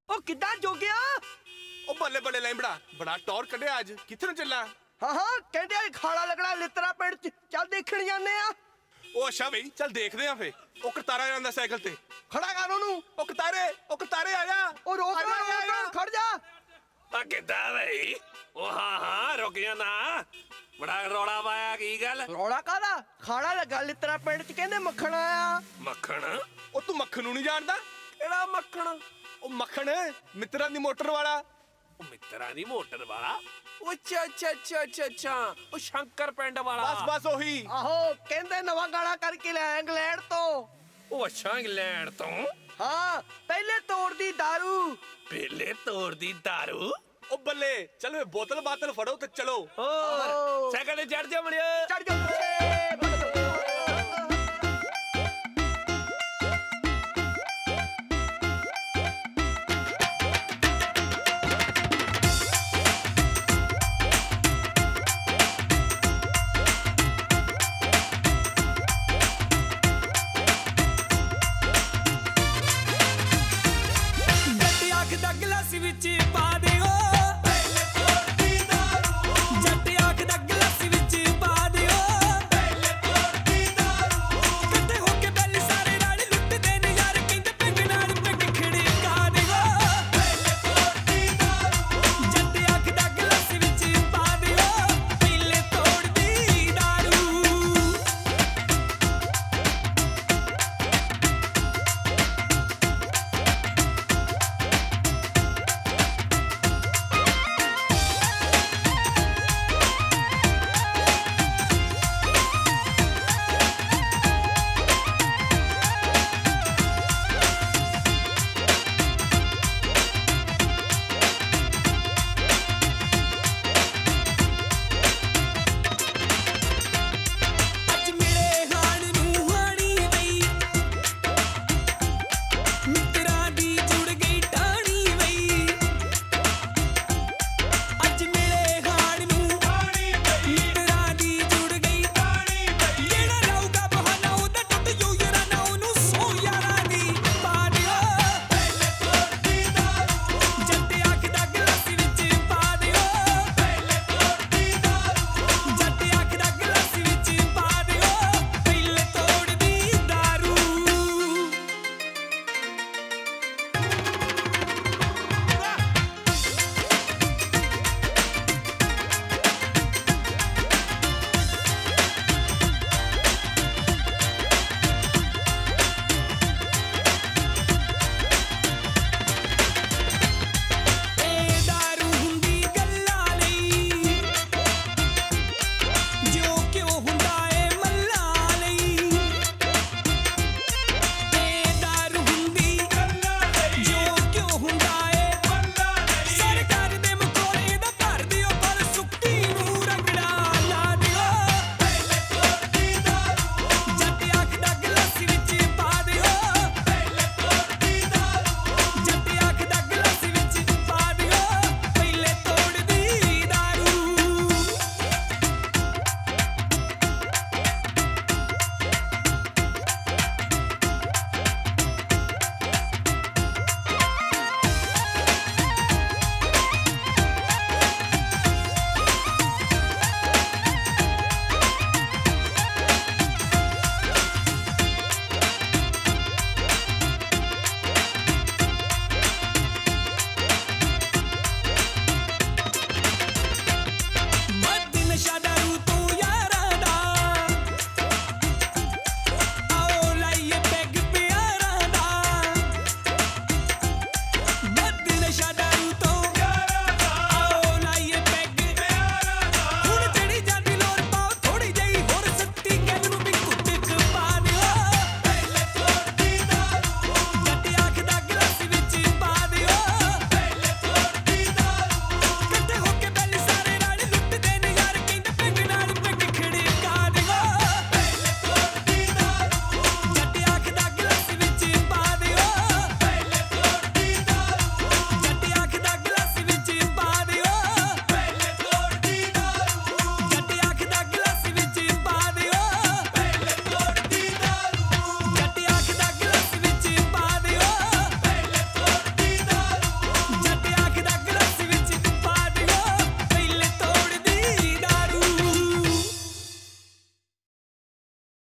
ਉਹ ਕਿੱਦਾਂ ਜੋਗਿਆ? ਉਹ ਬੱਲੇ ਬੱਲੇ ਲੈਂਬੜਾ, ਬੜਾ ਟੌਰ ਕੱਢਿਆ ਅੱਜ। ਕਿੱਥੇ ਨੂੰ ਚੱਲਾਂ? ਹਾਂ ਕਹਿੰਦੇ ਆ ਖਾਲਾ ਲੱਗਣਾ ਲਿੱਤਰਾ ਪਿੰਡ ਚ, ਚੱਲ ਦੇਖਣ ਜਾਂਦੇ ਆ। ਉਹ ਅੱਛਾ ਬਈ, ਚੱਲ ਦੇਖਦੇ ਆ ਫੇ। ਉਹ ਕਰਤਾਰਾ ਜਾਂਦਾ ਸਾਈਕਲ ਤੇ। ਖੜਾ ਕਰ ਉਹਨੂੰ। ਉਹ ਕਰਤਾਰੇ ਆ ਜਾ। ਉਹ ਰੋਕ ਆ ਜਾ, ਆ ਜਾ। ਰੋਕ, ਖੜ ਜਾ। ਆ ਕਿੱਦਾਂ ਬਈ? ਉਹ ਹਾਂ ਰੁਕ ਜਾਣਾ। ਬੜਾ ਰੌਲਾ ਪਾਇਆ, ਕੀ ਗੱਲ? ਰੌਲਾ ਕਾਹਦਾ? ਖਾਲਾ ਲੱਗਾ ਲਿੱਤਰਾ ਪਿੰਡ ਚ, ਕਹਿੰਦੇ ਮੱਖਣ ਆਇਆ। ਮੱਖਣ? ਉਹ ਤੂੰ ਮੱਖਣ ਨੂੰ ਨਹੀਂ ਜਾਣਦਾ? ਕਿਹੜਾ ਮੱਖਣ? ਉਹ ਮੱਖਣ ਮਿੱਤਰਾਂ ਦੀ ਮੋਟਰ ਵਾਲਾ। ਉਹ ਮਿੱਤਰਾਂ ਦੀ ਮੋਟਰ ਵਾਲਾ? ਉਹ ਅੱਛਾ ਉਹ ਸ਼ੰਕਰ ਪਿੰਡ ਵਾਲਾ। ਬਸ ਉਹੀ। ਆਹੋ ਕਹਿੰਦੇ ਨਵਾਂ ਗਾਣਾ ਕਰਕੇ ਲਿਆ ਇੰਗਲੈਂਡ ਤੋਂ। ਉਹ ਅੱਛਾ ਇੰਗਲੈਂਡ ਤੋਂ? ਹਾਂ ਪਹਿਲੇ ਤੋੜਦੀ ਦਾਰੂ। ਪਹਿਲੇ ਤੋੜਦੀ ਦਾਰੂ? ਉਹ ਬੱਲੇ, ਚੱਲ ਵੇ ਬੋਤਲ ਬਾਤਲ ਫੜੋ ਤੇ ਚਲੋ। ਹੋਰ ਸਾਈਕਲ ਤੇ ਚੜ ਜਾ ਮੜਿਓ। ਚੜ ਜਾ।